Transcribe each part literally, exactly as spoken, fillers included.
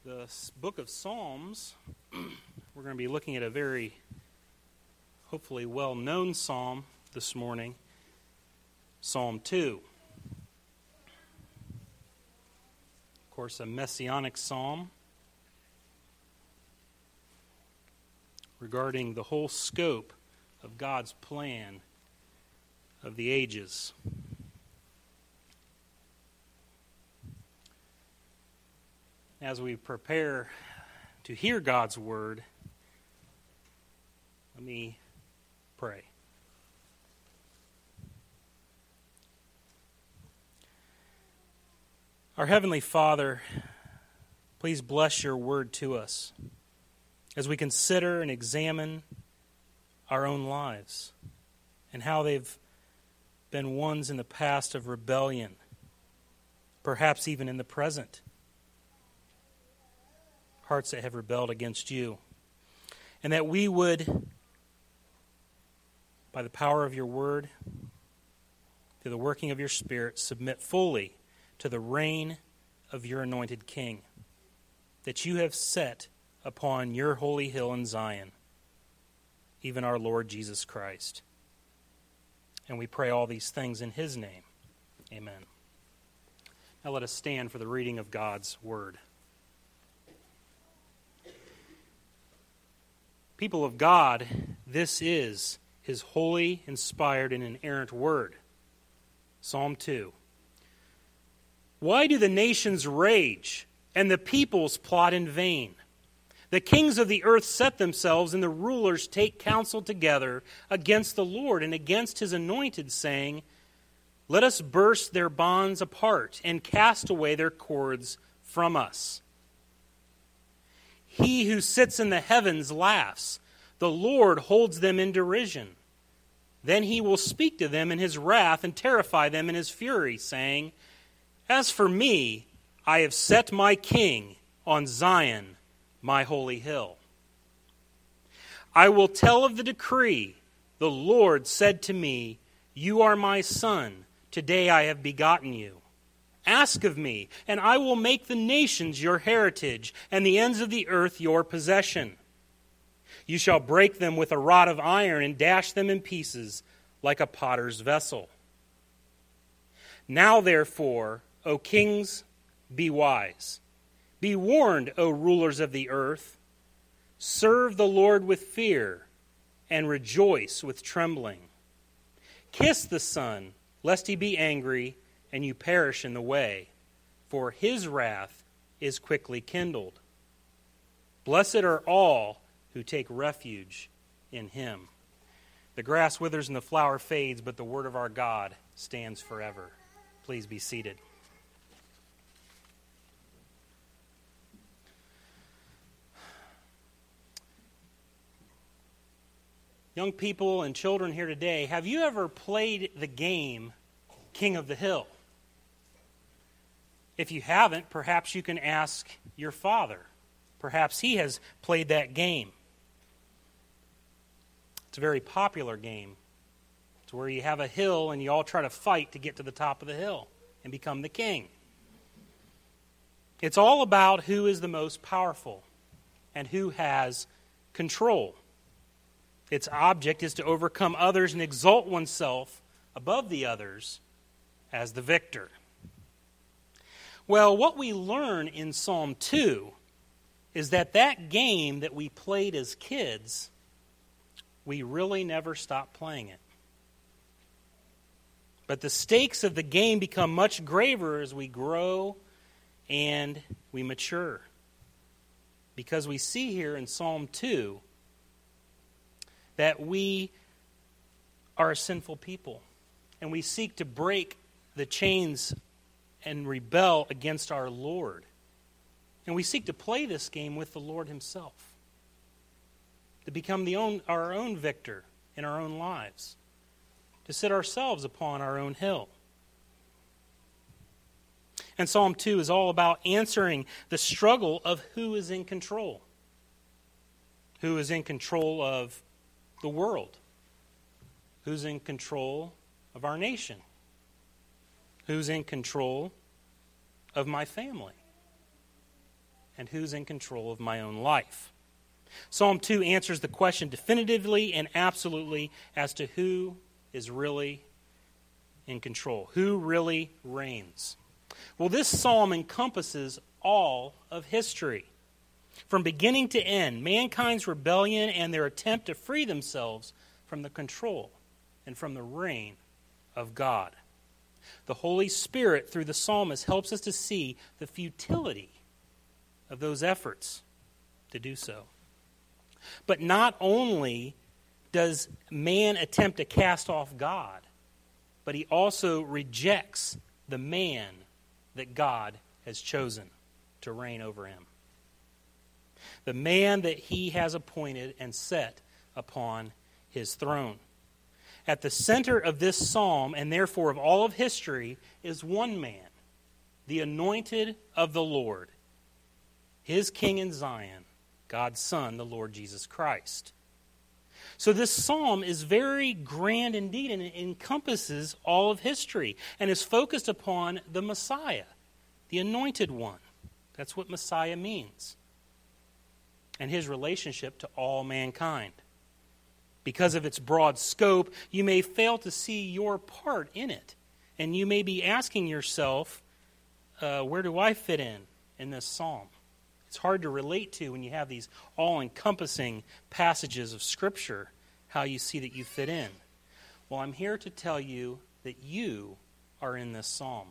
The book of Psalms, we're going to be looking at a very, hopefully well-known psalm this morning, Psalm two. Of course, a messianic psalm regarding the whole scope of God's plan of the ages. As we prepare to hear God's word, let me pray. Our Heavenly Father, please bless your word to us as we consider and examine our own lives and how they've been ones in the past of rebellion, perhaps even in the present. Hearts that have rebelled against you. And that we would, by the power of your word, through the working of your Spirit, submit fully to the reign of your anointed King that you have set upon your holy hill in Zion, even our Lord Jesus Christ. And we pray all these things in his name. Amen. Now let us stand for the reading of God's word. People of God, this is his holy, inspired, and inerrant word. Psalm two. Why do the nations rage, and the peoples plot in vain? The kings of the earth set themselves, and the rulers take counsel together against the Lord and against his anointed, saying, let us burst their bonds apart and cast away their cords from us. He who sits in the heavens laughs. The Lord holds them in derision. Then he will speak to them in his wrath and terrify them in his fury, saying, as for me, I have set my king on Zion, my holy hill. I will tell of the decree. The Lord said to me, you are my son. Today I have begotten you. Ask of me, and I will make the nations your heritage, and the ends of the earth your possession. You shall break them with a rod of iron and dash them in pieces like a potter's vessel. Now therefore, O kings, be wise. Be warned, O rulers of the earth. Serve the Lord with fear, and rejoice with trembling. Kiss the Son, lest he be angry, and you perish in the way, for his wrath is quickly kindled. Blessed are all who take refuge in him. The grass withers and the flower fades, but the word of our God stands forever. Please be seated. Young people and children here today, have you ever played the game King of the Hill? If you haven't, perhaps you can ask your father. Perhaps he has played that game. It's a very popular game. It's where you have a hill and you all try to fight to get to the top of the hill and become the king. It's all about who is the most powerful and who has control. Its object is to overcome others and exalt oneself above the others as the victor. Well, what we learn in Psalm two is that that game that we played as kids, we really never stopped playing it. But the stakes of the game become much graver as we grow and we mature. Because we see here in Psalm two that we are a sinful people, and we seek to break the chains and rebel against our Lord. And we seek to play this game with the Lord himself, to become the own, our own victor in our own lives, to sit ourselves upon our own hill. And Psalm two is all about answering the struggle of who is in control. Who is in control of the world? Who's in control of our nation? Who's in control of my family? and who's in control of my own life? Psalm two answers the question definitively and absolutely as to who is really in control, who really reigns. Well, this psalm encompasses all of history. From beginning to end, mankind's rebellion and their attempt to free themselves from the control and from the reign of God. The Holy Spirit, through the psalmist, helps us to see the futility of those efforts to do so. But not only does man attempt to cast off God, but he also rejects the man that God has chosen to reign over him. The man that he has appointed and set upon his throne. At the center of this psalm, and therefore of all of history, is one man, the anointed of the Lord, his king in Zion, God's Son, the Lord Jesus Christ. So this psalm is very grand indeed, and it encompasses all of history and is focused upon the Messiah, the anointed one. That's what Messiah means. And his relationship to all mankind. Because of its broad scope, you may fail to see your part in it. And you may be asking yourself, uh, where do I fit in in this psalm? It's hard to relate to when you have these all-encompassing passages of Scripture, how you see that you fit in. Well, I'm here to tell you that you are in this psalm.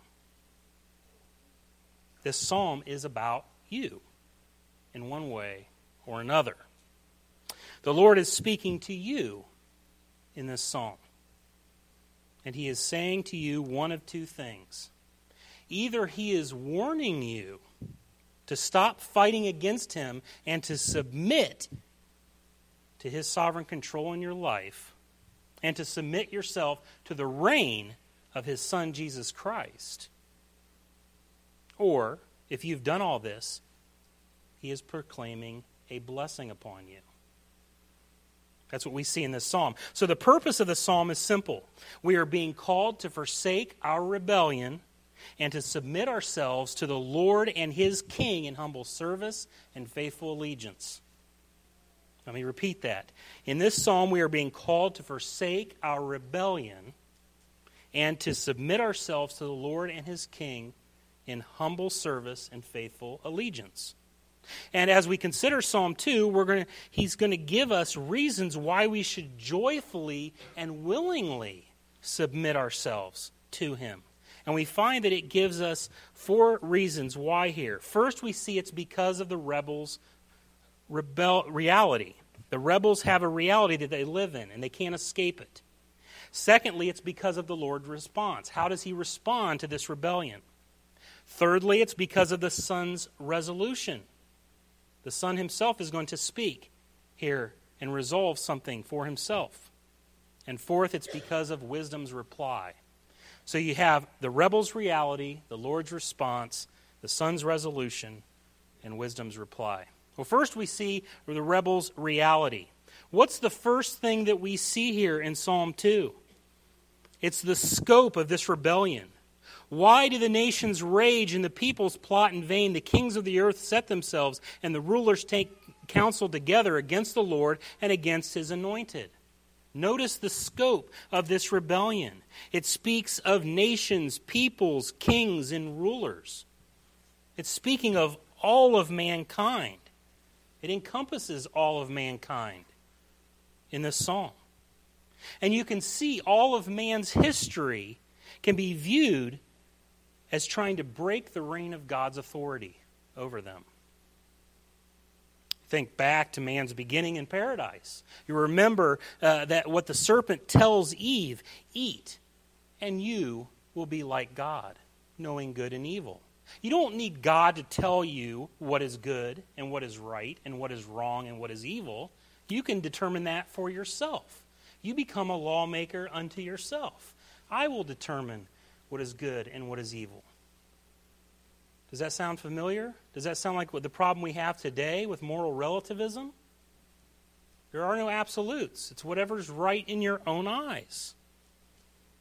This psalm is about you in one way or another. The Lord is speaking to you in this psalm. And he is saying to you one of two things. Either he is warning you to stop fighting against him and to submit to his sovereign control in your life and to submit yourself to the reign of his Son, Jesus Christ. Or, if you've done all this, he is proclaiming a blessing upon you. That's what we see in this psalm. So the purpose of the psalm is simple. We are being called to forsake our rebellion and to submit ourselves to the Lord and his King in humble service and faithful allegiance. Let me repeat that. In this psalm, we are being called to forsake our rebellion and to submit ourselves to the Lord and his King in humble service and faithful allegiance. And as we consider Psalm two, we're going to, he's going to give us reasons why we should joyfully and willingly submit ourselves to him. And we find that it gives us four reasons why here. First, we see it's because of the rebels' rebel reality. The rebels have a reality that they live in, and they can't escape it. Secondly, it's because of the Lord's response. How does he respond to this rebellion? Thirdly, it's because of the Son's resolution. The Son himself is going to speak here and resolve something for himself. And fourth, it's because of wisdom's reply. So you have the rebel's reality, the Lord's response, the Son's resolution, and wisdom's reply. Well, first we see the rebel's reality. What's the first thing that we see here in Psalm two? It's the scope of this rebellion. Why do the nations rage and the peoples plot in vain? The kings of the earth set themselves, and the rulers take counsel together against the Lord and against his anointed. Notice the scope of this rebellion. It speaks of nations, peoples, kings, and rulers. It's speaking of all of mankind. It encompasses all of mankind in this psalm. And you can see all of man's history can be viewed as trying to break the reign of God's authority over them. Think back to man's beginning in paradise. You remember uh, that what the serpent tells Eve, eat, and you will be like God, knowing good and evil. You don't need God to tell you what is good and what is right and what is wrong and what is evil. You can determine that for yourself. You become a lawmaker unto yourself. I will determine what is good and what is evil. Does that sound familiar? Does that sound like what the problem we have today with moral relativism? There are no absolutes. It's whatever's right in your own eyes.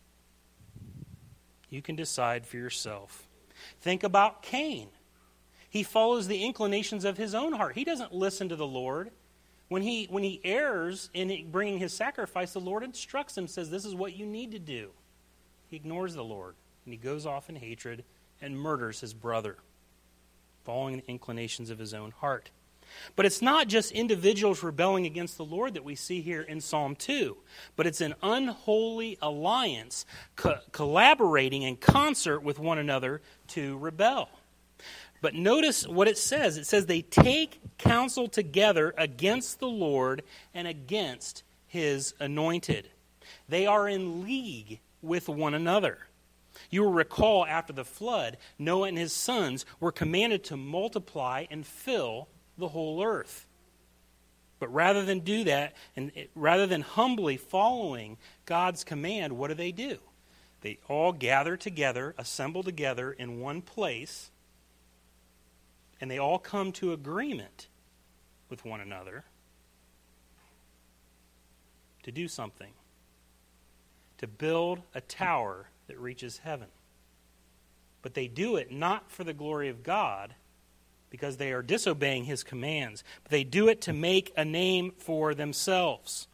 You can decide for yourself. Think about Cain. He follows the inclinations of his own heart. He doesn't listen to the Lord. When he, when he errs in bringing his sacrifice, the Lord instructs him, says, this is what you need to do. He ignores the Lord, and he goes off in hatred and murders his brother, following the inclinations of his own heart. But it's not just individuals rebelling against the Lord that we see here in Psalm two, but it's an unholy alliance co- collaborating in concert with one another to rebel. But notice what it says. It says they take counsel together against the Lord and against his anointed. They are in league with one another. You will recall after the flood, Noah and his sons were commanded to multiply and fill the whole earth. But rather than do that, and rather than humbly following God's command, what do they do? They all gather together, assemble together in one place, and they all come to agreement with one another to do something, to build a tower that reaches heaven. But they do it not for the glory of God, because they are disobeying his commands, but they do it to make a name for themselves.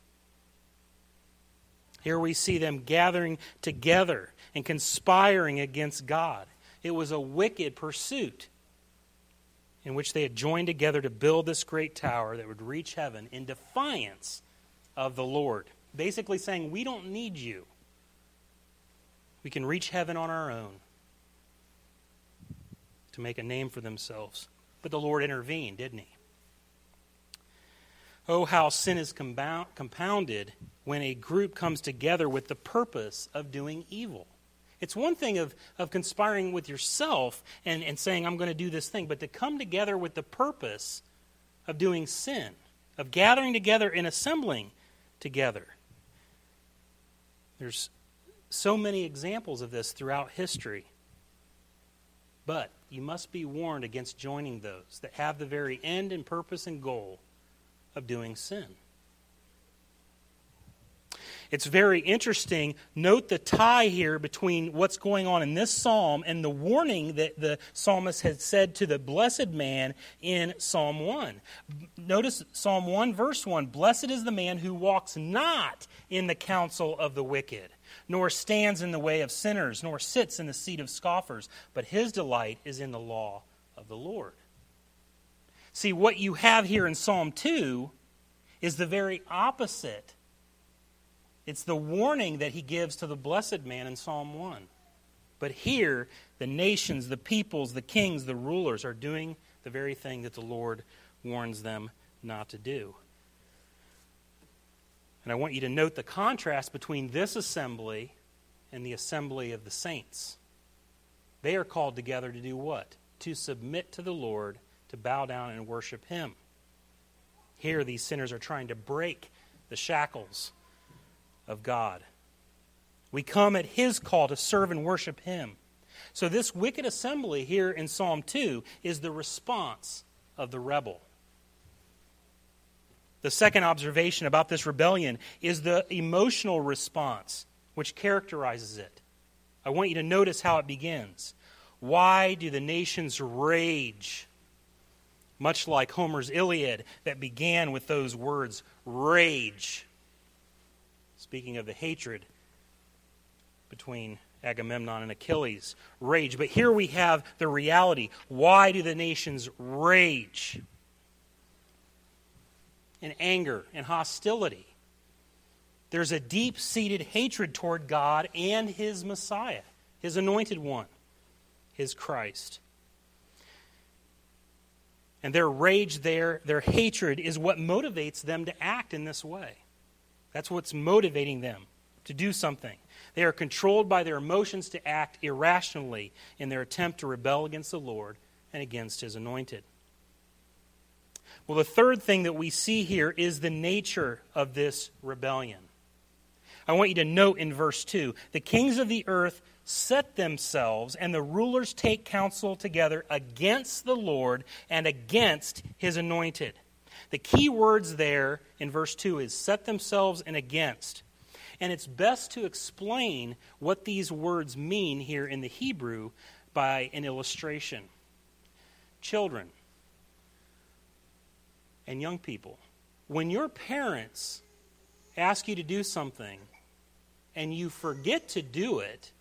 Here we see them gathering together and conspiring against God. It was a wicked pursuit in which they had joined together to build this great tower that would reach heaven in defiance of the Lord. Basically saying, we don't need you. We can reach heaven on our own, to make a name for themselves. But the Lord intervened, didn't he? Oh, how sin is compound, compounded when a group comes together with the purpose of doing evil. It's one thing of, of conspiring with yourself and, and saying, I'm going to do this thing, but to come together with the purpose of doing sin, of gathering together and assembling together. There's so many examples of this throughout history. But you must be warned against joining those that have the very end and purpose and goal of doing sin. It's very interesting. Note the tie here between what's going on in this psalm and the warning that the psalmist had said to the blessed man in Psalm one. Notice Psalm one, verse one, blessed is the man who walks not in the counsel of the wicked, nor stands in the way of sinners, nor sits in the seat of scoffers, but his delight is in the law of the Lord. See, what you have here in Psalm two is the very opposite. It's the warning that he gives to the blessed man in Psalm one. But here, the nations, the peoples, the kings, the rulers are doing the very thing that the Lord warns them not to do. And I want you to note the contrast between this assembly and the assembly of the saints. They are called together to do what? To submit to the Lord, to bow down and worship him. Here, these sinners are trying to break the shackles of God. We come at his call to serve and worship him. So this wicked assembly here in Psalm two is the response of the rebel. The second observation about this rebellion is the emotional response which characterizes it. I want you to notice how it begins. Why do the nations rage? Much like Homer's Iliad that began with those words, rage. Speaking of the hatred between Agamemnon and Achilles, rage. But here we have the reality. Why do the nations rage? In anger and hostility. There's a deep-seated hatred toward God and his Messiah, his anointed one, his Christ. And their rage there, their hatred, is what motivates them to act in this way. That's what's motivating them to do something. They are controlled by their emotions to act irrationally in their attempt to rebel against the Lord and against his anointed. Well, the third thing that we see here is the nature of this rebellion. I want you to note in verse two, the kings of the earth set themselves and the rulers take counsel together against the Lord and against his anointed. The key words there in verse two is set themselves and against. And it's best to explain what these words mean here in the Hebrew by an illustration. children and young people, when your parents ask you to do something and you forget to do it,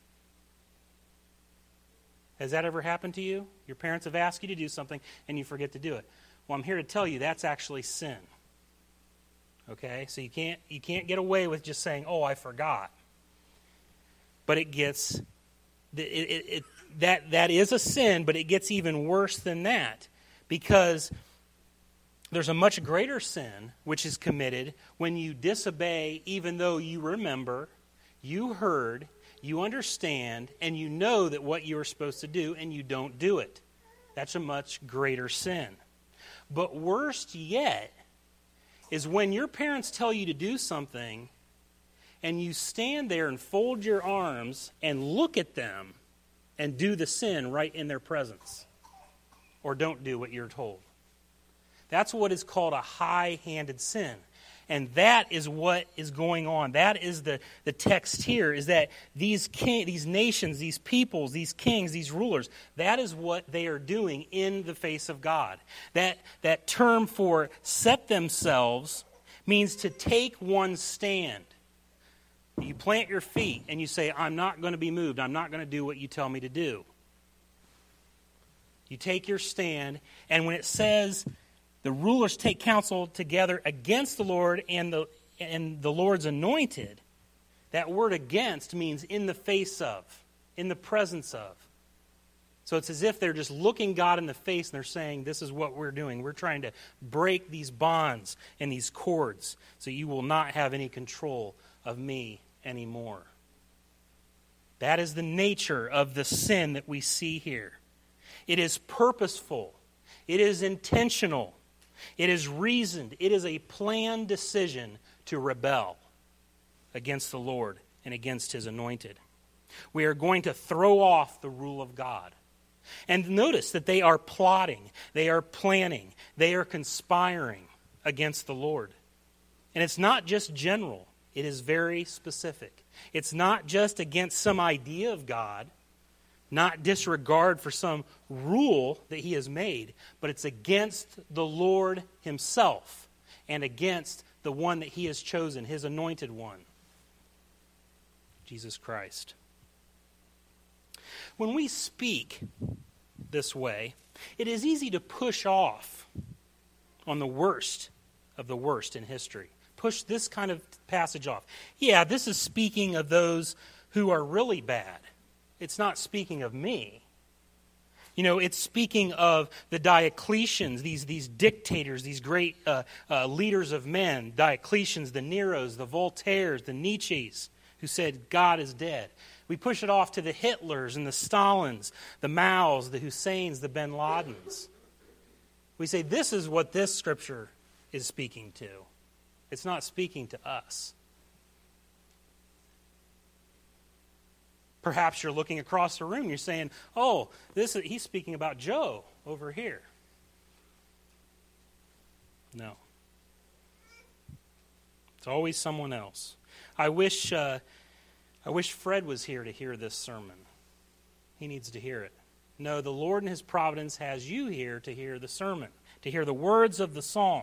has that ever happened to you? Your parents have asked you to do something and you forget to do it. Well, I'm here to tell you that's actually sin. Okay? So you can't you can't get away with just saying, "Oh, I forgot." But it gets it, it, it that that is a sin, but it gets even worse than that, because there's a much greater sin which is committed when you disobey even though you remember, you heard, you understand, and you know that what you are supposed to do, and you don't do it. That's a much greater sin. But worst yet is when your parents tell you to do something and you stand there and fold your arms and look at them and do the sin right in their presence, or don't do what you're told. That's what is called a high-handed sin. And that is what is going on. That is the, the text here, is that these king, these nations, these peoples, these kings, these rulers, that is what they are doing in the face of God. That, that term for set themselves means to take one stand. You plant your feet and you say, I'm not going to be moved. I'm not going to do what you tell me to do. You take your stand, and when it says the rulers take counsel together against the Lord and the and the Lord's anointed, that word against means in the face of, in the presence of. So it's as if they're just looking God in the face and they're saying, this is what we're doing. We're trying to break these bonds and these cords so you will not have any control of me anymore. That is the nature of the sin that we see here. It is purposeful. It is intentional. It is reasoned. It is a planned decision to rebel against the Lord and against His anointed. We are going to throw off the rule of God. And notice that they are plotting, they are planning, they are conspiring against the Lord. And it's not just general, it is very specific. It's not just against some idea of God, not disregard for some rule that He has made, but it's against the Lord Himself and against the one that He has chosen, His anointed one, Jesus Christ. When we speak this way, it is easy to push off on the worst of the worst in history. Push this kind of passage off. Yeah, this is speaking of those who are really bad. It's not speaking of me. You know, it's speaking of the Diocletians, these, these dictators, these great uh, uh, leaders of men, Diocletians, the Neros, the Voltaires, the Nietzsches, who said God is dead. We push it off to the Hitlers and the Stalins, the Maos, the Husseins, the Bin Ladens. We say this is what this scripture is speaking to. It's not speaking to us. Perhaps you're looking across the room, you're saying, oh, this is, he's speaking about Joe over here. No. It's always someone else. I wish uh, I wish Fred was here to hear this sermon. He needs to hear it. No, the Lord in His providence has you here to hear the sermon, to hear the words of the song.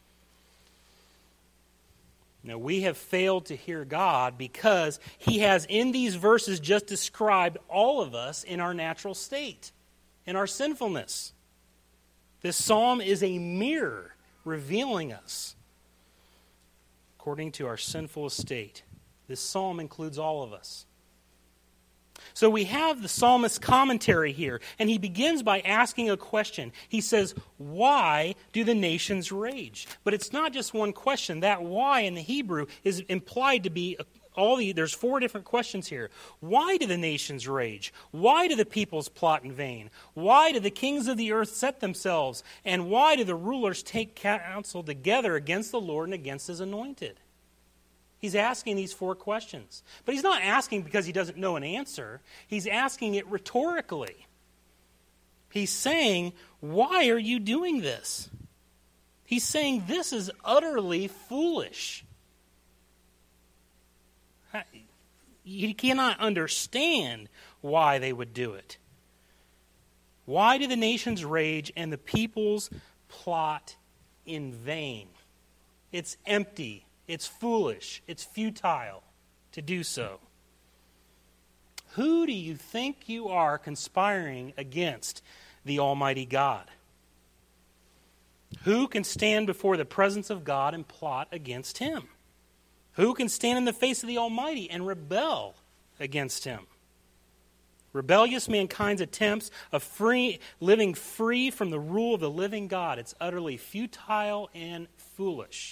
Now, we have failed to hear God because He has in these verses just described all of us in our natural state, in our sinfulness. This psalm is a mirror revealing us according to our sinful estate. This psalm includes all of us. So we have the psalmist's commentary here, and he begins by asking a question. He says, why do the nations rage? But it's not just one question. That why in the Hebrew is implied to be all the, there's four different questions here. Why do the nations rage? Why do the peoples plot in vain? Why do the kings of the earth set themselves? And why do the rulers take counsel together against the Lord and against His anointed? He's asking these four questions. But he's not asking because he doesn't know an answer. He's asking it rhetorically. He's saying, why are you doing this? He's saying this is utterly foolish. He cannot understand why they would do it. Why do the nations rage and the peoples plot in vain? It's empty, it's foolish, it's futile to do so. Who do you think you are conspiring against the Almighty God? Who can stand before the presence of God and plot against Him? Who can stand in the face of the Almighty and rebel against Him? Rebellious mankind's attempts of free, living free from the rule of the living God. It's utterly futile and foolish.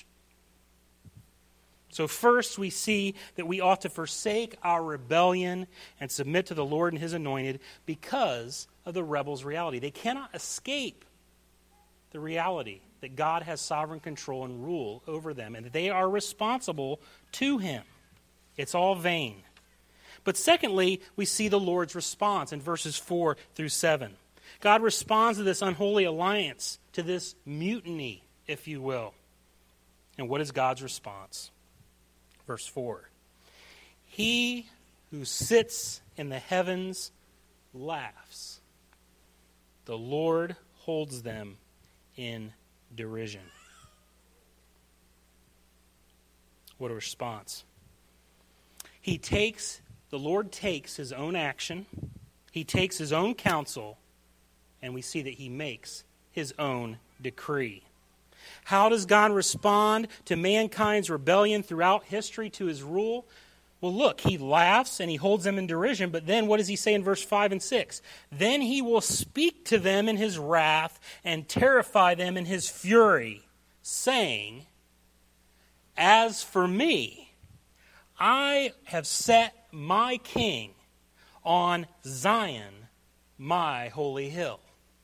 So first we see that we ought to forsake our rebellion and submit to the Lord and His anointed because of the rebels' reality. They cannot escape the reality that God has sovereign control and rule over them and that they are responsible to Him. It's all vain. But secondly, we see the Lord's response in verses four through seven. God responds to this unholy alliance, to this mutiny, if you will. And what is God's response? Verse four. He who sits in the heavens laughs. The Lord holds them in derision. What a response. He takes, the Lord takes His own action, He takes His own counsel, and we see that He makes His own decree. How does God respond to mankind's rebellion throughout history to His rule? Well, look, He laughs and He holds them in derision, but then what does He say in verse five and six? Then He will speak to them in His wrath and terrify them in His fury, saying, as for me, I have set my king on Zion, my holy hill.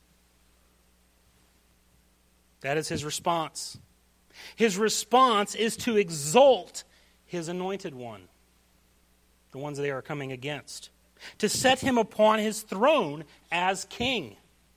That is His response. His response is to exalt His anointed one, the ones they are coming against, to set Him upon His throne as king.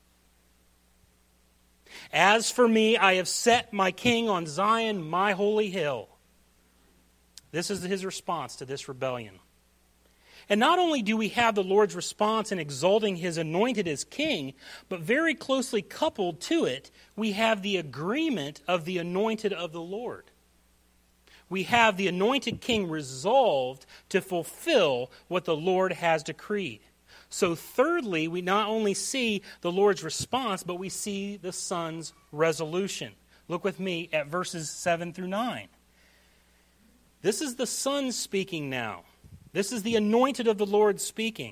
As for me, I have set my king on Zion, my holy hill. This is His response to this rebellion. And not only do we have the Lord's response in exalting His anointed as king, but very closely coupled to it, we have the agreement of the anointed of the Lord. We have the anointed king resolved to fulfill what the Lord has decreed. So thirdly, we not only see the Lord's response, but we see the Son's resolution. Look with me at verses seven through nine. This is the Son speaking now. This is the anointed of the Lord speaking.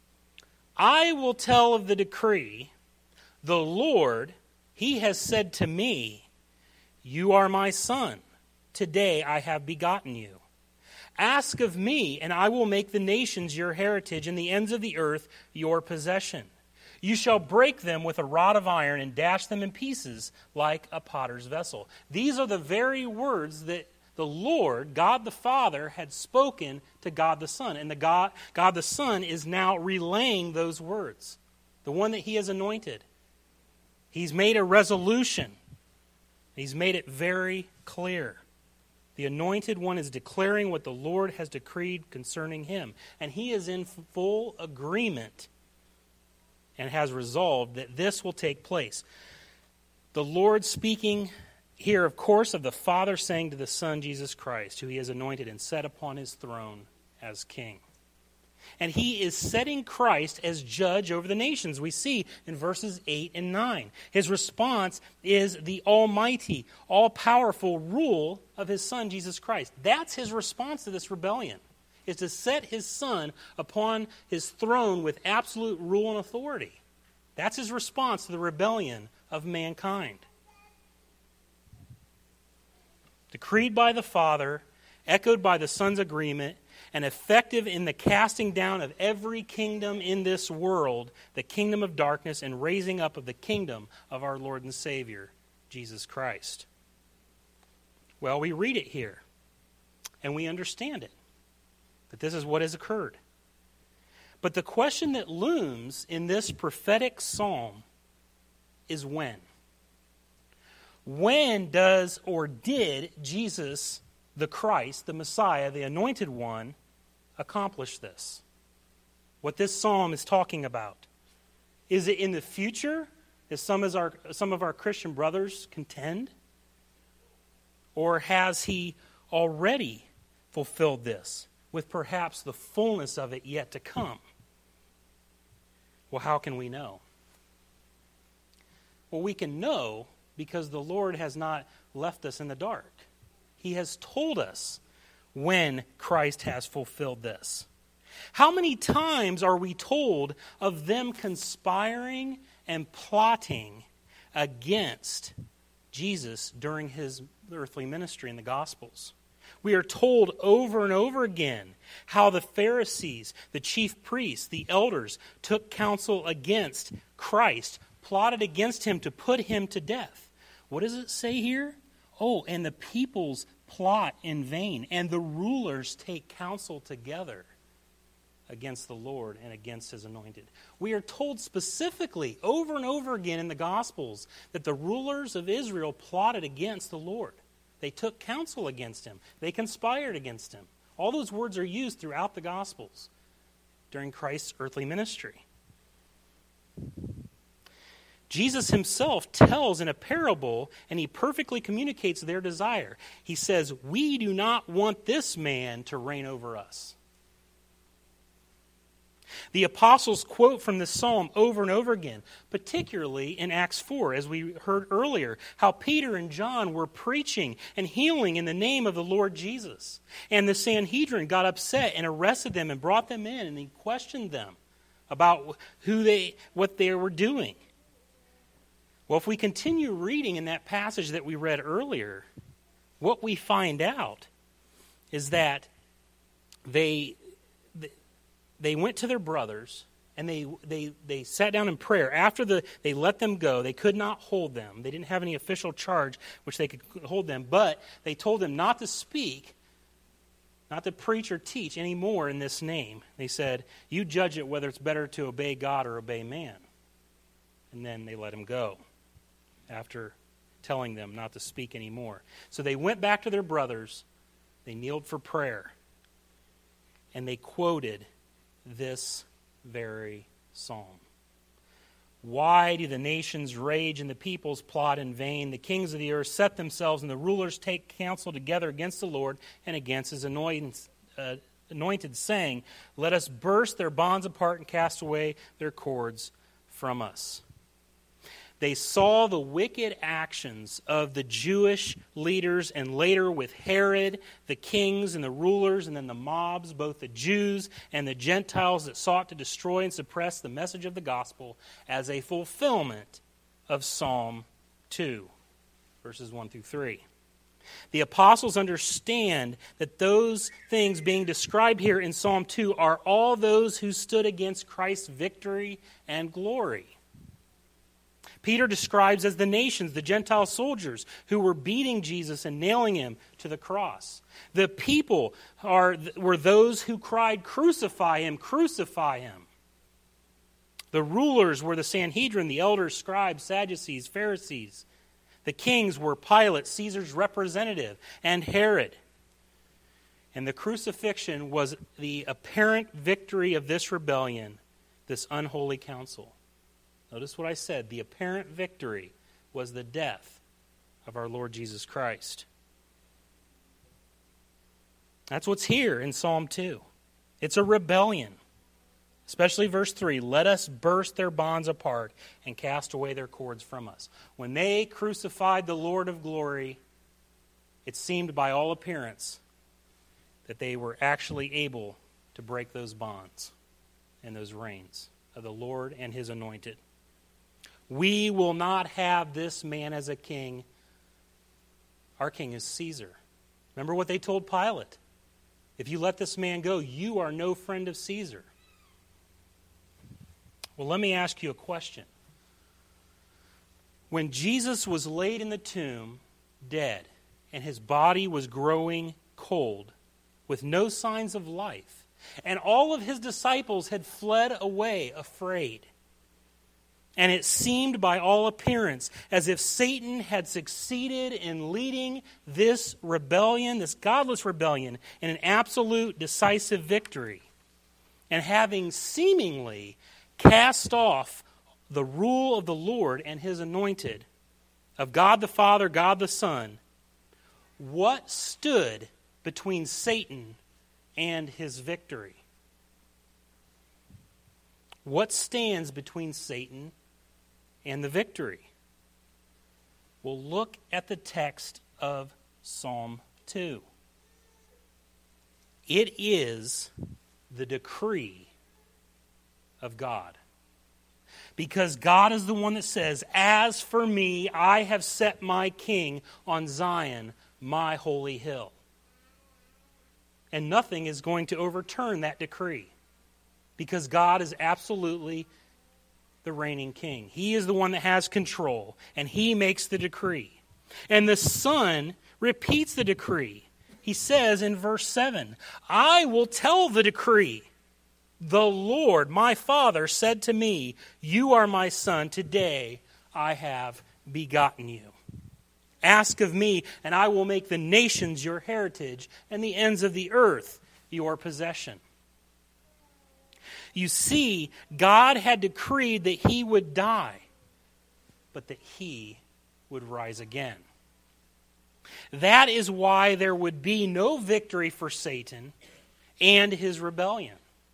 I will tell of the decree. The Lord, He has said to me, you are my Son. Today I have begotten you. Ask of me, and I will make the nations your heritage and the ends of the earth your possession. You shall break them with a rod of iron and dash them in pieces like a potter's vessel. These are the very words that the Lord, God the Father, had spoken to God the Son. And the God, God the Son is now relaying those words. The one that He has anointed. He's made a resolution. He's made it very clear. The anointed one is declaring what the Lord has decreed concerning him. And he is in full agreement and has resolved that this will take place. The Lord speaking here, of course, of the Father saying to the Son, Jesus Christ, who He has anointed and set upon His throne as King. And He is setting Christ as judge over the nations. We see in verses eight and nine. His response is the almighty, all-powerful rule of His Son, Jesus Christ. That's His response to this rebellion, is to set His Son upon His throne with absolute rule and authority. That's His response to the rebellion of mankind. Decreed by the Father, echoed by the Son's agreement, and effective in the casting down of every kingdom in this world, the kingdom of darkness, and raising up of the kingdom of our Lord and Savior, Jesus Christ. Well, we read it here, and we understand it, that this is what has occurred. But the question that looms in this prophetic psalm is when? When does or did Jesus, the Christ, the Messiah, the Anointed One, accomplish this? What this psalm is talking about. Is it in the future, as some, as our, some of our Christian brothers contend? Or has he already fulfilled this, with perhaps the fullness of it yet to come? Well, how can we know? Well, we can know because the Lord has not left us in the dark. He has told us when Christ has fulfilled this. How many times are we told of them conspiring and plotting against Jesus during his earthly ministry in the Gospels? We are told over and over again how the Pharisees, the chief priests, the elders took counsel against Christ, plotted against him to put him to death. What does it say here? Oh, and the peoples plot in vain, and the rulers take counsel together against the Lord and against his anointed. We are told specifically over and over again in the Gospels that the rulers of Israel plotted against the Lord. They took counsel against him. They conspired against him. All those words are used throughout the Gospels during Christ's earthly ministry. Jesus himself tells in a parable, and he perfectly communicates their desire. He says, "We do not want this man to reign over us." The apostles quote from this psalm over and over again, particularly in Acts four, as we heard earlier, how Peter and John were preaching and healing in the name of the Lord Jesus. And the Sanhedrin got upset and arrested them and brought them in, and he questioned them about who they, what they were doing. Well, if we continue reading in that passage that we read earlier, what we find out is that they they went to their brothers and they they they sat down in prayer. After the they let them go, they could not hold them. They didn't have any official charge which they could hold them, but they told them not to speak, not to preach or teach anymore in this name. They said, "You judge it whether it's better to obey God or obey man." And then they let him go after telling them not to speak anymore. So they went back to their brothers, they kneeled for prayer, and they quoted this very psalm. "Why do the nations rage and the peoples plot in vain? The kings of the earth set themselves and the rulers take counsel together against the Lord and against his anointed, uh, anointed saying, let us burst their bonds apart and cast away their cords from us." They saw the wicked actions of the Jewish leaders, and later with Herod, the kings and the rulers, and then the mobs, both the Jews and the Gentiles that sought to destroy and suppress the message of the gospel, as a fulfillment of Psalm two, verses one through three. The apostles understand that those things being described here in Psalm two are all those who stood against Christ's victory and glory. Peter describes as the nations, the Gentile soldiers who were beating Jesus and nailing him to the cross. The people are were those who cried, "Crucify him, crucify him." The rulers were the Sanhedrin, the elders, scribes, Sadducees, Pharisees. The kings were Pilate, Caesar's representative, and Herod. And the crucifixion was the apparent victory of this rebellion, this unholy council. Notice what I said. The apparent victory was the death of our Lord Jesus Christ. That's what's here in Psalm two. It's a rebellion. Especially verse three, let us burst their bonds apart and cast away their cords from us. When they crucified the Lord of glory, it seemed by all appearance that they were actually able to break those bonds and those reins of the Lord and his anointed. We will not have this man as a king. Our king is Caesar. Remember what they told Pilate? If you let this man go, you are no friend of Caesar. Well, let me ask you a question. When Jesus was laid in the tomb, dead, and his body was growing cold, with no signs of life, and all of his disciples had fled away afraid, and it seemed by all appearance as if Satan had succeeded in leading this rebellion, this godless rebellion, in an absolute decisive victory. And having seemingly cast off the rule of the Lord and his anointed, of God the Father, God the Son, what stood between Satan and his victory? What stands between Satan and the victory? Well, look at the text of Psalm two. It is the decree of God. Because God is the one that says, "As for me, I have set my king on Zion, my holy hill." And nothing is going to overturn that decree. Because God is absolutely the reigning king. He is the one that has control, and he makes the decree. And the Son repeats the decree. He says in verse seven, "I will tell the decree. The Lord, my Father, said to me, 'You are my Son. Today I have begotten you. Ask of me, and I will make the nations your heritage, and the ends of the earth your possession.'" You see, God had decreed that he would die, but that he would rise again. That is why there would be no victory for Satan and his rebellion.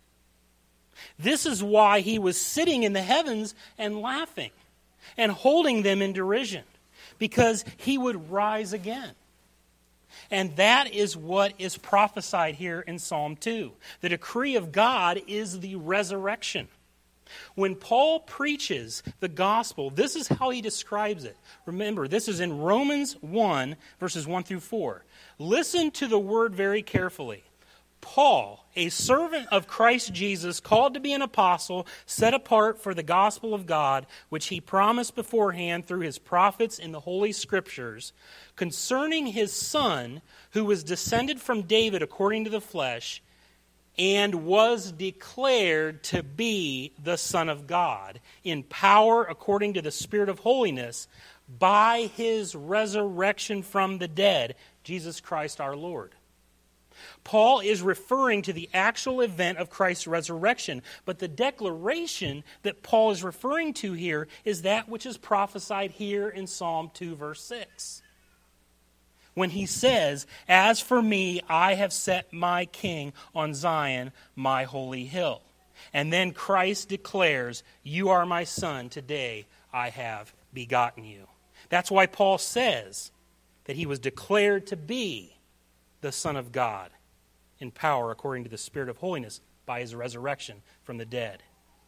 This is why he was sitting in the heavens and laughing and holding them in derision, because he would rise again. And that is what is prophesied here in Psalm two. The decree of God is the resurrection. When Paul preaches the gospel, this is how he describes it. Remember, this is in Romans one, verses one through four. Listen to the word very carefully. Paul, a servant of Christ Jesus, called to be an apostle, set apart for the gospel of God, which he promised beforehand through his prophets in the Holy Scriptures, concerning his Son, who was descended from David according to the flesh, and was declared to be the Son of God, in power according to the Spirit of holiness, by his resurrection from the dead, Jesus Christ our Lord. Paul is referring to the actual event of Christ's resurrection, but the declaration that Paul is referring to here is that which is prophesied here in Psalm two, verse six. When he says, "As for me, I have set my king on Zion, my holy hill." And then Christ declares, "You are my Son, today I have begotten you." That's why Paul says that he was declared to be the Son of God in power according to the Spirit of holiness by his resurrection from the dead.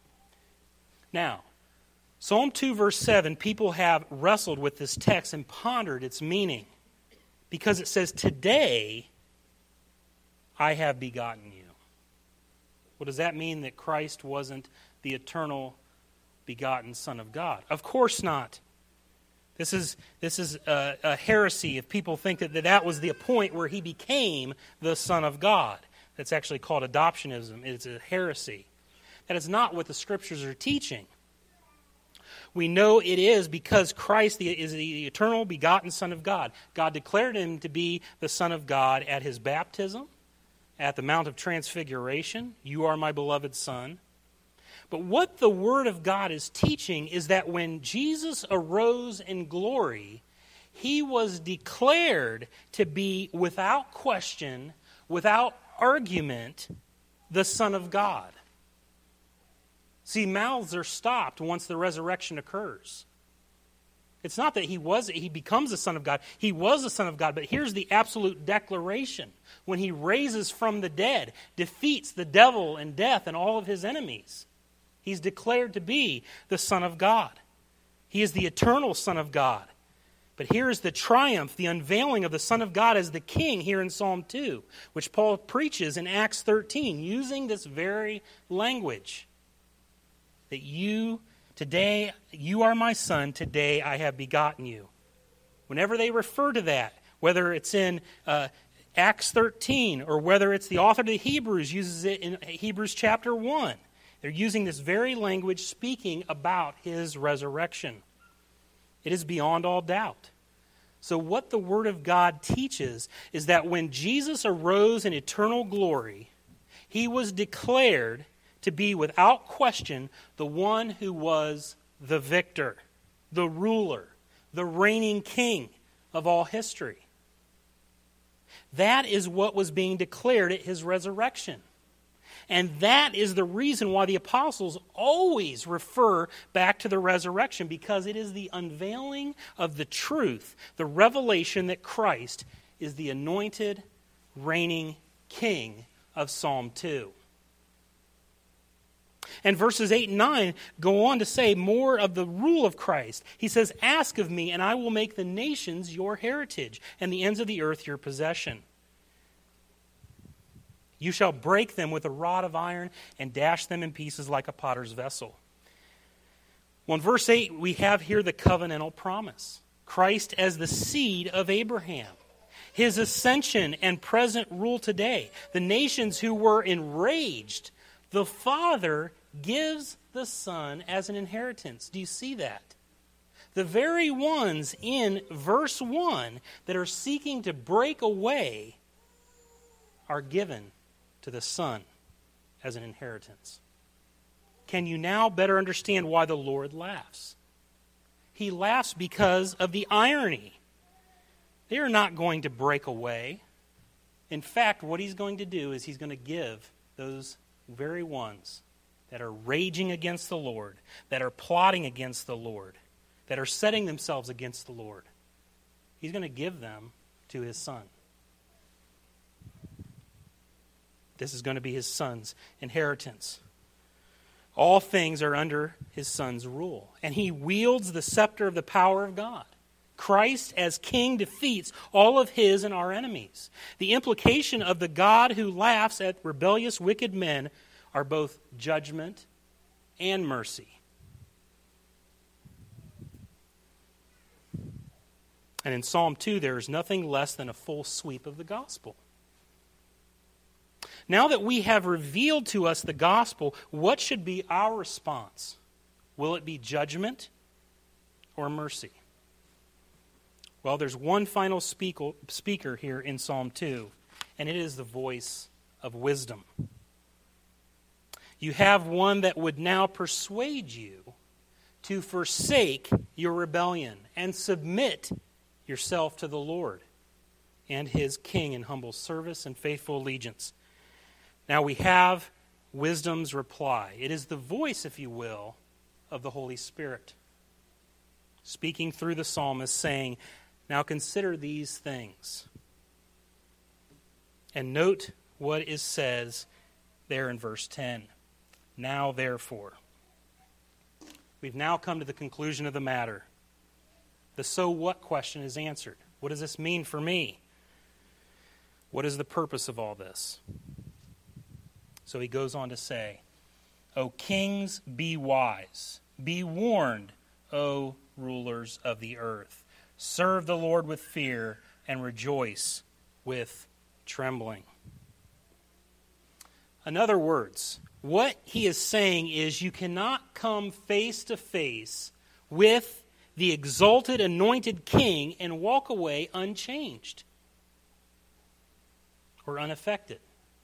Now, Psalm two, verse seven, people have wrestled with this text and pondered its meaning, because it says, "Today I have begotten you." Well, does that mean that Christ wasn't the eternal begotten Son of God? Of course not. This is this is a, a heresy if people think that, that that was the point where he became the Son of God. That's actually called adoptionism. It's a heresy. That is not what the Scriptures are teaching. We know it is because Christ is the eternal begotten Son of God. God declared him to be the Son of God at his baptism, at the Mount of Transfiguration. "You are my beloved Son." But what the Word of God is teaching is that when Jesus arose in glory, he was declared to be without question, without argument, the Son of God. See, mouths are stopped once the resurrection occurs. It's not that he was he becomes the Son of God. He was the Son of God, but here's the absolute declaration. When he raises from the dead, defeats the devil and death and all of his enemies, he's declared to be the Son of God. He is the eternal Son of God. But here is the triumph, the unveiling of the Son of God as the King here in Psalm two, which Paul preaches in Acts thirteen, using this very language. That you, today, you are my Son, today I have begotten you. Whenever they refer to that, whether it's in uh, Acts thirteen or whether it's the author of the Hebrews uses it in Hebrews chapter one, they're using this very language speaking about his resurrection. It is beyond all doubt. So what the Word of God teaches is that when Jesus arose in eternal glory, he was declared to be without question the one who was the victor, the ruler, the reigning king of all history. That is what was being declared at his resurrection. And that is the reason why the apostles always refer back to the resurrection, because it is the unveiling of the truth, the revelation that Christ is the anointed, reigning king of Psalm two. And verses eight and nine go on to say more of the rule of Christ. He says, "Ask of me, and I will make the nations your heritage, and the ends of the earth your possession. You shall break them with a rod of iron and dash them in pieces like a potter's vessel." Well, in verse eight, we have here the covenantal promise. Christ as the seed of Abraham. His ascension and present rule today. The nations who were enraged, the Father gives the Son as an inheritance. Do you see that? The very ones in verse one that are seeking to break away are given to the Son as an inheritance. Can you now better understand why the Lord laughs? He laughs because of the irony. They are not going to break away. In fact, what he's going to do is he's going to give those very ones that are raging against the Lord, that are plotting against the Lord, that are setting themselves against the Lord, he's going to give them to his Son. This is going to be his Son's inheritance. All things are under his Son's rule, and he wields the scepter of the power of God. Christ as king defeats all of his and our enemies. The implication of the God who laughs at rebellious, wicked men are both judgment and mercy. And in Psalm two, there is nothing less than a full sweep of the gospel. Now that we have revealed to us the gospel, what should be our response? Will it be judgment or mercy? Well, there's one final speaker here in Psalm two, and it is the voice of wisdom. You have one that would now persuade you to forsake your rebellion and submit yourself to the Lord and his King in humble service and faithful allegiance. Now we have wisdom's reply. It is the voice, if you will, of the Holy Spirit, speaking through the psalmist, saying, "Now consider these things." And note what is says there in verse ten. "Now therefore." We've now come to the conclusion of the matter. The so what question is answered. What does this mean for me? What is the purpose of all this? So he goes on to say, "O kings, be wise. Be warned, O rulers of the earth. Serve the Lord with fear and rejoice with trembling." In other words, what he is saying is you cannot come face to face with the exalted, anointed king and walk away unchanged or unaffected.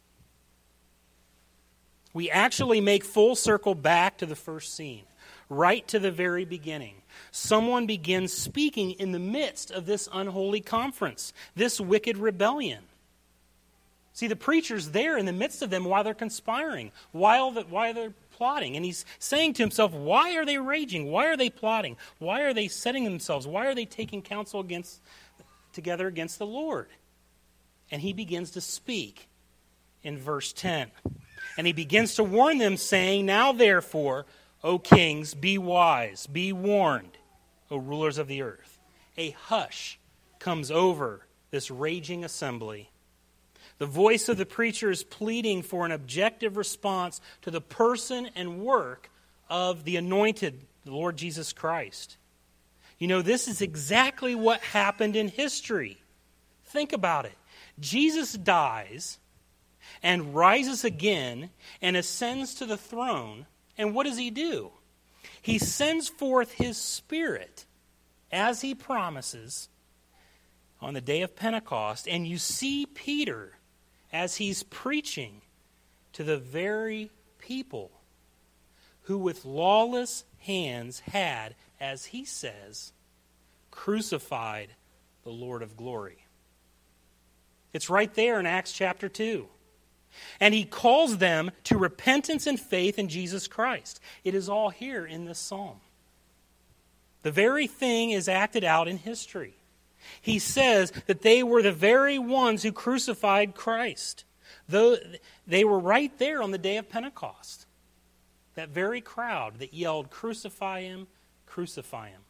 We actually make full circle back to the first scene, right to the very beginning. Someone begins speaking in the midst of this unholy conference, this wicked rebellion. See, the preacher's there in the midst of them while they're conspiring, while, the, while they're plotting. And he's saying to himself, why are they raging? Why are they plotting? Why are they setting themselves? Why are they taking counsel against together against the Lord? And he begins to speak in verse ten. And he begins to warn them, saying, "Now therefore, O kings, be wise, be warned, O rulers of the earth." A hush comes over this raging assembly. The voice of the preacher is pleading for an objective response to the person and work of the anointed, the Lord Jesus Christ. You know, this is exactly what happened in history. Think about it. Jesus dies and rises again and ascends to the throne. And what does he do? He sends forth his Spirit as he promises on the day of Pentecost. And you see Peter as he's preaching to the very people who with lawless hands had, as he says, crucified the Lord of glory. It's right there in Acts chapter two. And he calls them to repentance and faith in Jesus Christ. It is all here in this psalm. The very thing is acted out in history. He says that they were the very ones who crucified Christ. Though they were right there on the day of Pentecost. That very crowd that yelled, "Crucify him, crucify him."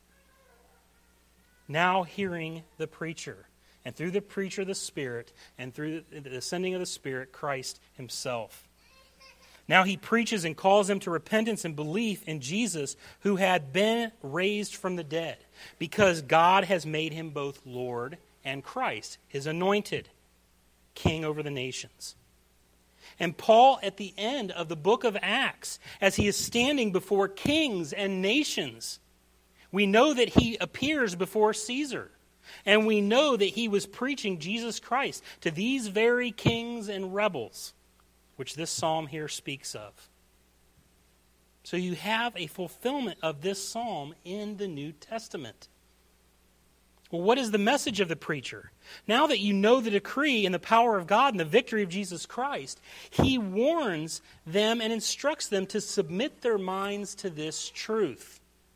Now hearing the preacher, and through the preacher the Spirit, and through the sending of the Spirit, Christ himself. Now he preaches and calls them to repentance and belief in Jesus, who had been raised from the dead, because God has made him both Lord and Christ, his anointed King over the nations. And Paul, at the end of the book of Acts, as he is standing before kings and nations, we know that he appears before Caesar. And we know that he was preaching Jesus Christ to these very kings and rebels, which this psalm here speaks of. So you have a fulfillment of this psalm in the New Testament. Well, what is the message of the preacher? Now that you know the decree and the power of God and the victory of Jesus Christ, he warns them and instructs them to submit their minds to this truth.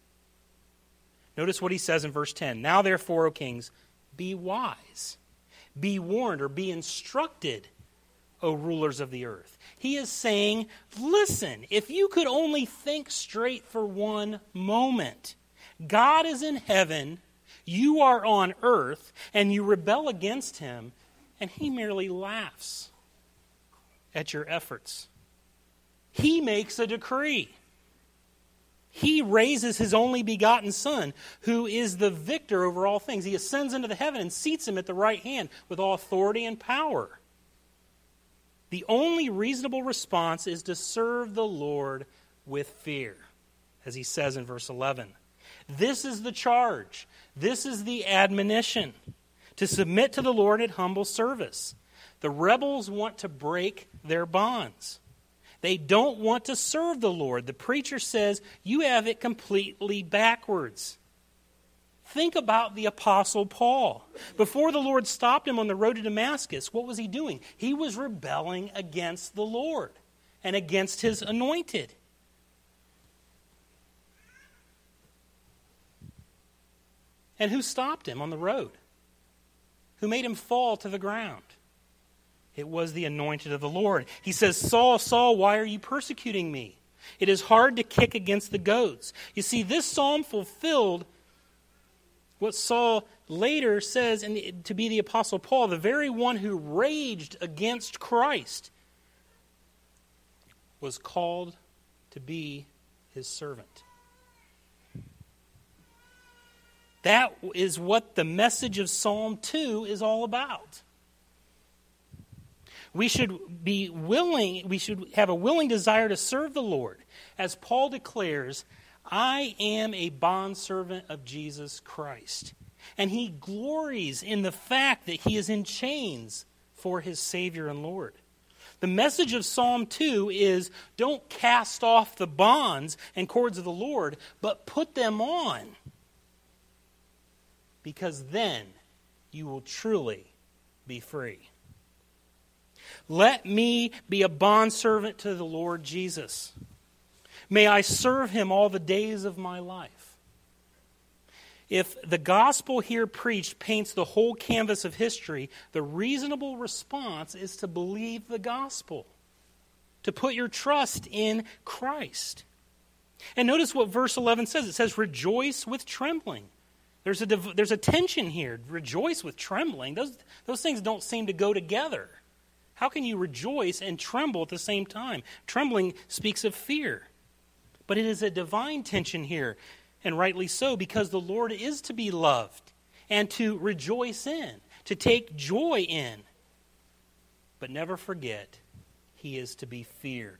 Notice what he says in verse ten. Now therefore, O kings, be wise. Be warned or be instructed, O rulers of the earth. He is saying, listen, if you could only think straight for one moment. God is in heaven, you are on earth, and you rebel against him, and he merely laughs at your efforts. He makes a decree. He raises his only begotten Son, who is the victor over all things. He ascends into the heaven and seats him at the right hand with all authority and power. The only reasonable response is to serve the Lord with fear, as he says in verse eleven. This is the charge. This is the admonition, to submit to the Lord at humble service. The rebels want to break their bonds. They don't want to serve the Lord. The preacher says, you have it completely backwards. Think about the Apostle Paul. Before the Lord stopped him on the road to Damascus, what was he doing? He was rebelling against the Lord and against his anointed. And who stopped him on the road? Who made him fall to the ground? It was the anointed of the Lord. He says, Saul, Saul, why are you persecuting me? It is hard to kick against the goads. You see, this psalm fulfilled what Saul later says in the, to be the Apostle Paul, the very one who raged against Christ, was called to be his servant. That is what the message of Psalm two is all about. We should be willing, we should have a willing desire to serve the Lord. As Paul declares, I am a bondservant of Jesus Christ. And he glories in the fact that he is in chains for his Savior and Lord. The message of Psalm two is, don't cast off the bonds and cords of the Lord, but put them on. Because then you will truly be free. Let me be a bondservant to the Lord Jesus. May I serve him all the days of my life. If the gospel here preached paints the whole canvas of history, the reasonable response is to believe the gospel, to put your trust in Christ. And notice what verse eleven says. It says, rejoice with trembling. There's a, there's a tension here. Rejoice with trembling. Those, those things don't seem to go together. How can you rejoice and tremble at the same time? Trembling speaks of fear. But it is a divine tension here, and rightly so, because the Lord is to be loved and to rejoice in, to take joy in. But never forget, he is to be feared.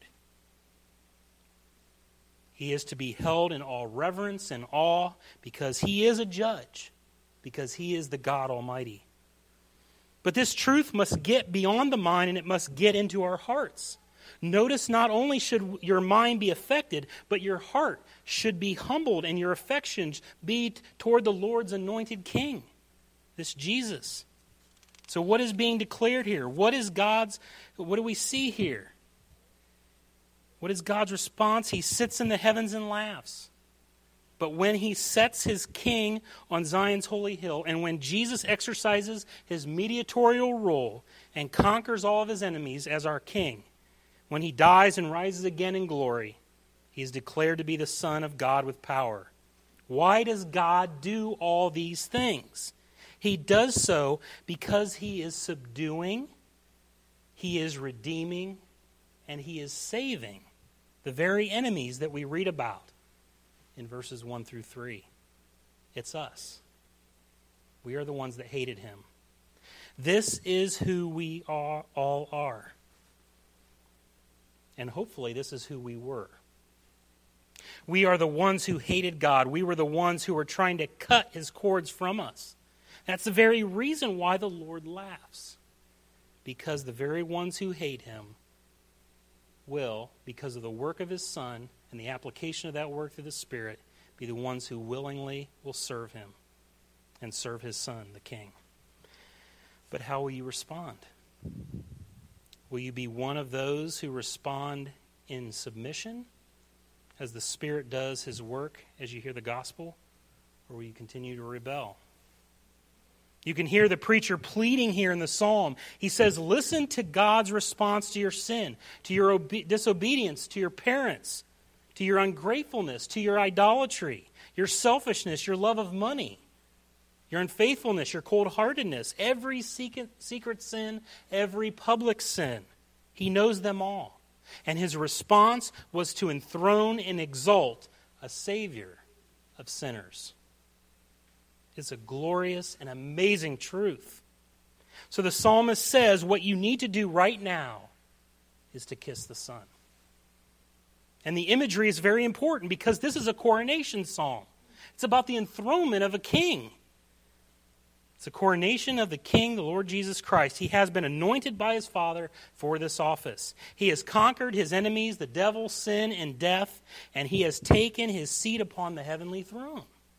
He is to be held in all reverence and awe because he is a judge, because he is the God Almighty. But this truth must get beyond the mind and it must get into our hearts. Notice not only should your mind be affected, but your heart should be humbled and your affections be t- toward the Lord's anointed King, this Jesus. So what is being declared here? What is God's, what do we see here? What is God's response? He sits in the heavens and laughs. But when he sets his king on Zion's holy hill, and when Jesus exercises his mediatorial role and conquers all of his enemies as our king, when he dies and rises again in glory, he is declared to be the Son of God with power. Why does God do all these things? He does so because he is subduing, he is redeeming, and he is saving the very enemies that we read about in verses one through three. It's us. We are the ones that hated him. This is who we are, all are. And hopefully this is who we were. We are the ones who hated God. We were the ones who were trying to cut his cords from us. That's the very reason why the Lord laughs. Because the very ones who hate him will, because of the work of his Son and the application of that work through the Spirit, be the ones who willingly will serve him and serve his Son, the King. But how will you respond? Will you be one of those who respond in submission as the Spirit does his work as you hear the gospel? Or will you continue to rebel? You can hear the preacher pleading here in the psalm. He says, listen to God's response to your sin, to your obe- disobedience, to your parents, to your ungratefulness, to your idolatry, your selfishness, your love of money, your unfaithfulness, your cold-heartedness, every secret, secret sin, every public sin. He knows them all. And his response was to enthrone and exalt a Savior of sinners. It's a glorious and amazing truth. So the psalmist says what you need to do right now is to kiss the Son. And the imagery is very important because this is a coronation psalm. It's about the enthronement of a king. It's a coronation of the King, the Lord Jesus Christ. He has been anointed by his Father for this office. He has conquered his enemies, the devil, sin, and death, and he has taken his seat upon the heavenly throne.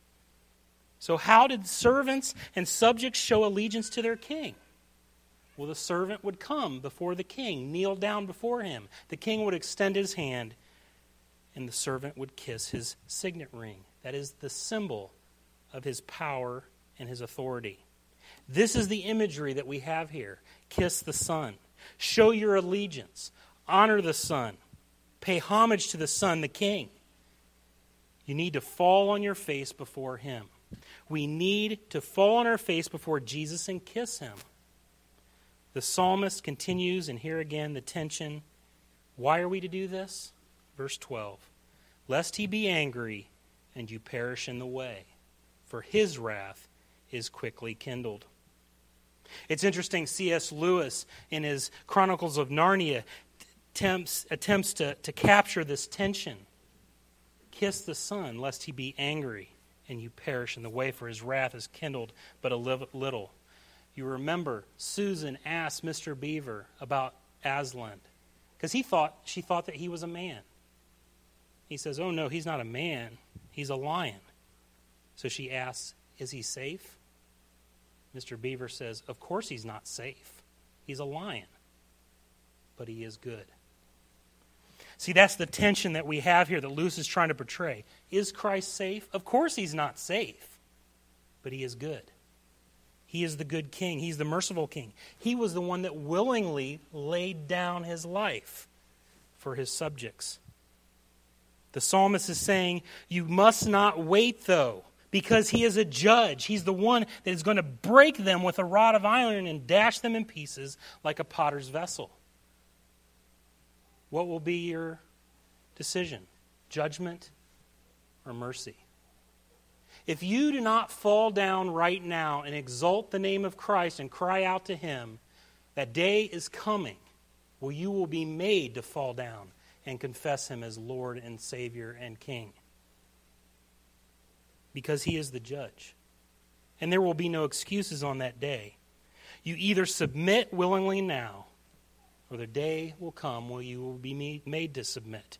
So how did servants and subjects show allegiance to their king? Well, the servant would come before the king, kneel down before him. The king would extend his hand, and the servant would kiss his signet ring. That is the symbol of his power and his authority. This is the imagery that we have here. Kiss the Son. Show your allegiance. Honor the Son. Pay homage to the Son, the King. You need to fall on your face before him. We need to fall on our face before Jesus and kiss him. The psalmist continues, and here again the tension. Why are we to do this? Verse twelve. Lest he be angry and you perish in the way, for his wrath is quickly kindled. It's interesting, C S Lewis in his Chronicles of Narnia attempts, attempts to, to capture this tension. Kiss the Son, lest he be angry and you perish in the way, for his wrath is kindled but a little. You remember Susan asked Mister Beaver about Aslan, because he thought she thought that he was a man. He says, oh no, he's not a man, he's a lion. So she asks, is he safe? Mister Beaver says, of course he's not safe. He's a lion, but he is good. See, that's the tension that we have here that Lewis is trying to portray. Is Christ safe? Of course he's not safe, but he is good. He is the good king. He's the merciful king. He was the one that willingly laid down his life for his subjects. The psalmist is saying, you must not wait, though, because he is a judge. He's the one that is going to break them with a rod of iron and dash them in pieces like a potter's vessel. What will be your decision? Judgment or mercy? If you do not fall down right now and exalt the name of Christ and cry out to him, that day is coming where you will be made to fall down and confess him as Lord and Savior and King. Because he is the judge. And there will be no excuses on that day. You either submit willingly now, or the day will come where you will be made to submit.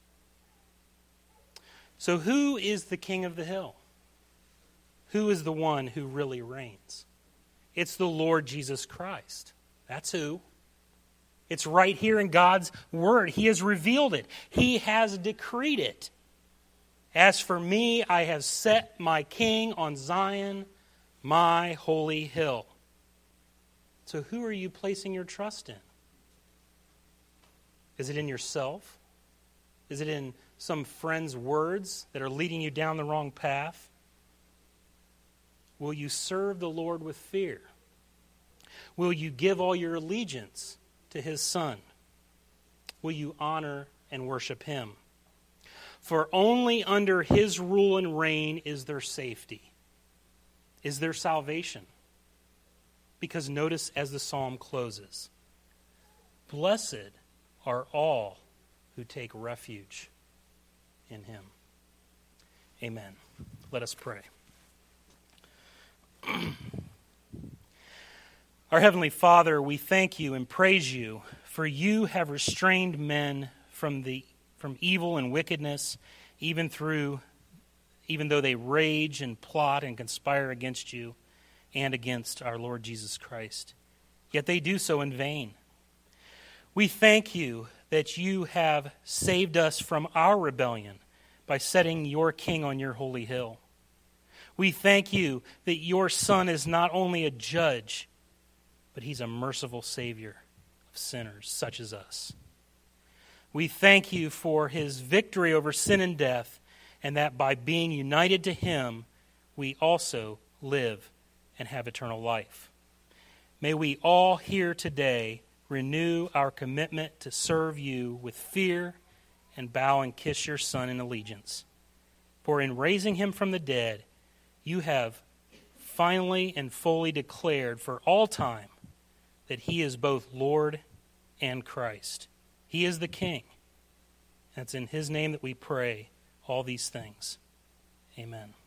So who is the king of the hill? Who is the one who really reigns? It's the Lord Jesus Christ. That's who. It's right here in God's word. He has revealed it. He has decreed it. As for me, I have set my king on Zion, my holy hill. So who are you placing your trust in? Is it in yourself? Is it in some friend's words that are leading you down the wrong path? Will you serve the Lord with fear? Will you give all your allegiance to his Son? Will you honor and worship him? For only under his rule and reign is there safety, is there salvation. Because notice as the psalm closes, blessed are all who take refuge in him. Amen. Let us pray. Our Heavenly Father, we thank you and praise you, for you have restrained men from the from evil and wickedness, even through even though they rage and plot and conspire against you and against our Lord Jesus Christ. Yet they do so in vain. We thank you that you have saved us from our rebellion by setting your king on your holy hill. We thank you that your Son is not only a judge, but he's a merciful Savior of sinners such as us. We thank you for his victory over sin and death, and that by being united to him, we also live and have eternal life. May we all here today renew our commitment to serve you with fear and bow and kiss your Son in allegiance. For in raising him from the dead, you have finally and fully declared for all time that he is both Lord and Christ. He is the King. And it's in his name that we pray all these things. Amen.